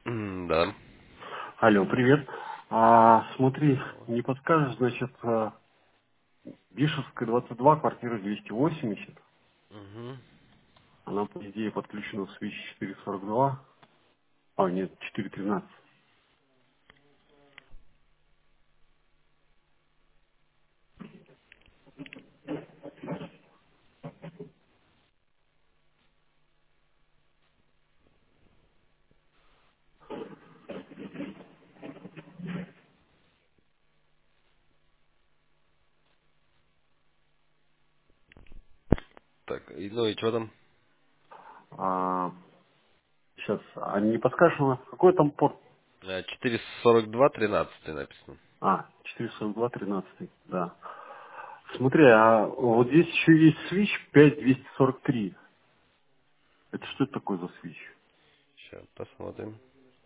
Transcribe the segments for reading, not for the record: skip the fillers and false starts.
Да. Алло, привет. Смотри, Здорово. не подскажешь, значит, Бишевская, 22, квартира 280. Угу. Она, по идее, подключена в свич 442. Нет, 413. Так, ну и что там? Сейчас, не подскажешь у нас, какой там порт? 442 13 написано. 442, 13, да. Смотри, вот здесь еще есть свич 5243. Это что это такое за свич? Сейчас посмотрим.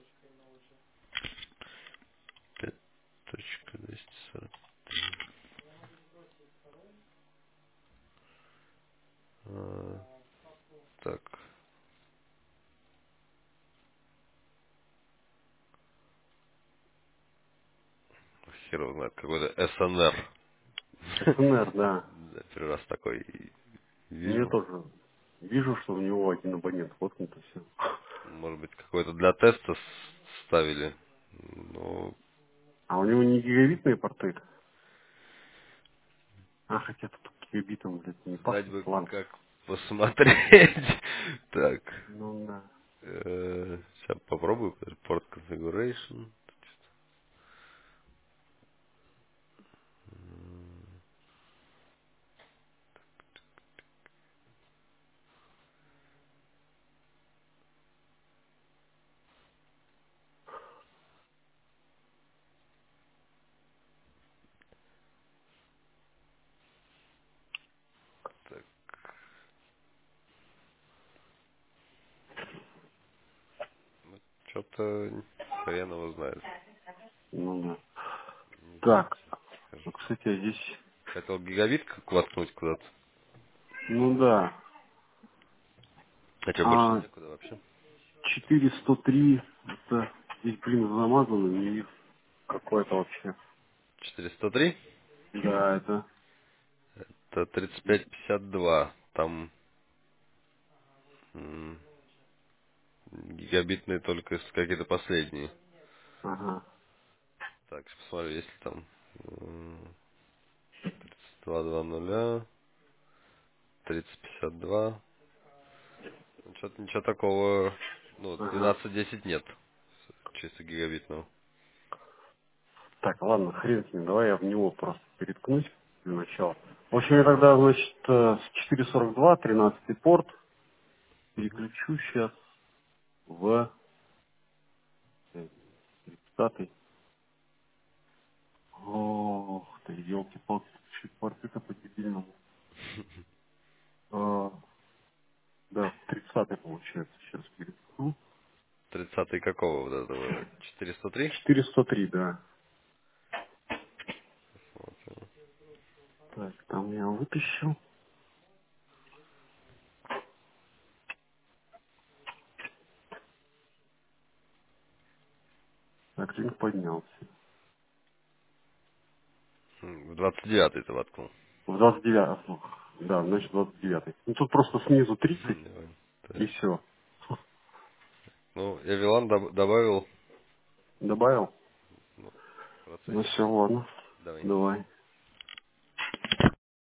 5.240. Так, хер его знает, какой-то СНР. СНР, да. Да, первый раз такой Ну, я вижу. тоже вижу, что у него один абонент воткнут и все. Может быть, какой-то для теста ставили. Ну, А у него не гигабитные порты? Хотя тут гигабитом, блядь, не знать пахнет. бы, Ладно. как посмотреть. Так, Ну да. сейчас попробую. Port configuration. Так, что-то хрен его знает. Ну да. Не Так. скажу. Ну, кстати, здесь... Хотел гигабит как воткнуть куда-то. Ну да. А что, больше А некуда вообще? 403, это здесь, блин, замазано, не вижу какое-то вообще. 403? Да, это... Это 3552. Там м, гигабитные только какие-то последние. Ага. Так, сейчас посмотрю, есть ли там 3220, 3052. Что-то ничего такого, ну, Ага. 1210 нет, чисто гигабитного. Так, ладно, хрен с ним. Давай я в него просто переткнусь для начала. В общем, я тогда, значит, с 442, 13 порт, Мгм. переключу сейчас в 30. Ох ты, елки-палки, чуть порты-то по-дебильному. А, да, 30 получается, сейчас перепишу. 30 какого вот этого? 403? 403, да. Так, там я вытащил. Так, ринг поднялся. В 29 ты воткнул. В 29, да, значит 29. Ну тут просто снизу 30 Давай. и Так. все. Ну, я Вилан добавил, Добавил? ну, в Ну процессе. все, ладно. Давай. Давай.